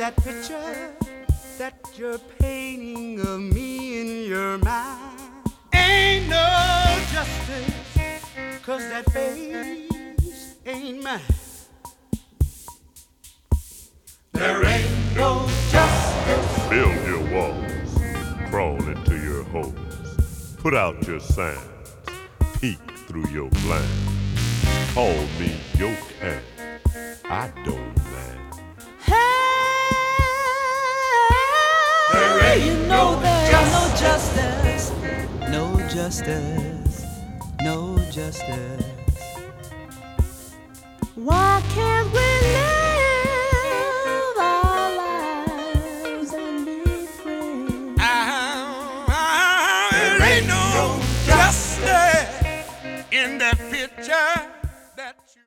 that picture that you're painting of me in your mind. Ain't no justice, 'cause that face ain't mine. There ain't no justice. Build your walls, crawl into your holes, put out your signs, peek through your blinds. Call me your cat, I don't mind. There ain't no justice, no justice, no justice. Why can't